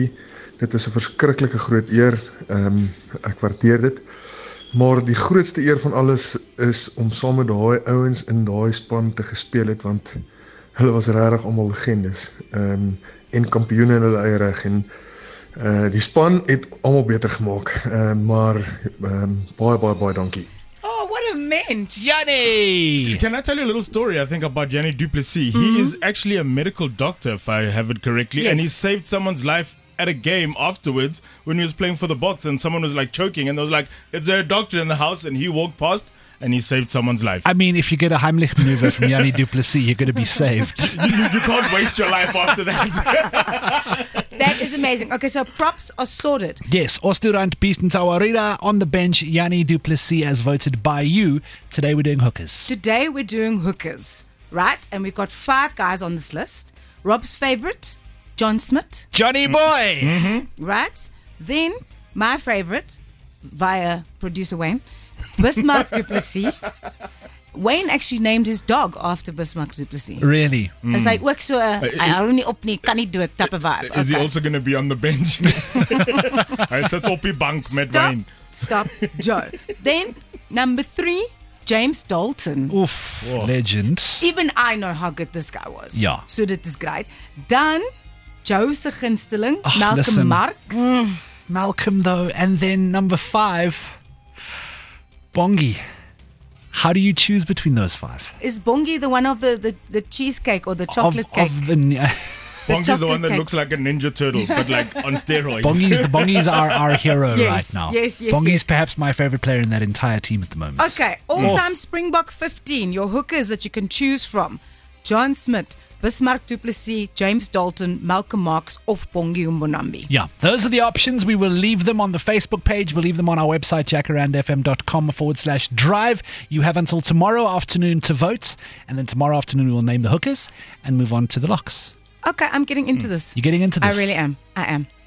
Dit is 'n verskriklike groot eer. Ek waardeer dit. Maar die grootste eer van alles is om saam met daai ouens in daai span te gespeel het, want hulle was regtig almal legendes. En kampioene in hulle eie reg, en die span het almal beter gemaak. Maar baie dankie. Oh, what a mensch. Yanni! Can I tell you a little story, I think, about Yanni du Plessis? He is actually a medical doctor, if I have it correctly, and he saved someone's life at a game afterwards when he was playing for the Boks, and someone was like choking, and there was like, is there a doctor in the house? And he walked past and he saved someone's life. I mean, if you get a Heimlich maneuver from Yanni du Plessis, you're going to be saved. You can't waste your life after that. That is amazing. Okay, so props are sorted. Yes, Osturant, Beast and Tawarira on the bench. Yanni du Plessis as voted by you. Today we're doing hookers. Today we're doing hookers, right? And we've got 5 guys on this list. Rob's favorite, John Smith. Johnny boy! Right? Then, my favorite, via producer Wayne, Bismarck du Plessis. Wayne actually named his dog after Bismarck du Plessis. Really? It's like, ook so, I only op nie, kan nie do it type of vibe. Is he also going to be on the bench? Hy sit op die bank met Wayne. Stop, Joe. Then, number 3, James Dalton. Oof, legend. Even I know how good this guy was. Ja. So dit is great. Dan, Joe se gunsteling, Ach, Malcolm listen. Marx. Malcolm, though. And then number 5, Bongi. How do you choose between those 5? Is Bongi the one of the cheesecake or the chocolate cake? Of the, Bongi's the chocolate one that cake. looks like a Ninja Turtle, but like on steroids. Bongi's our hero Yes, right now. yes, Bongi's yes. perhaps my favorite player in that entire team at the moment. Okay, all-time Springbok 15, your hookers that you can choose from. John Smith, Bismarck du Plessis, James Dalton, Malcolm Marx, of Bongi Mbonambi. Yeah, those are the options. We will leave them on the Facebook page. We'll leave them on our website, jacarandfm.com/drive. You have until tomorrow afternoon to vote. And then tomorrow afternoon we will name the hookers and move on to the locks. Okay, I'm getting into this. You're getting into this? I really am. I am.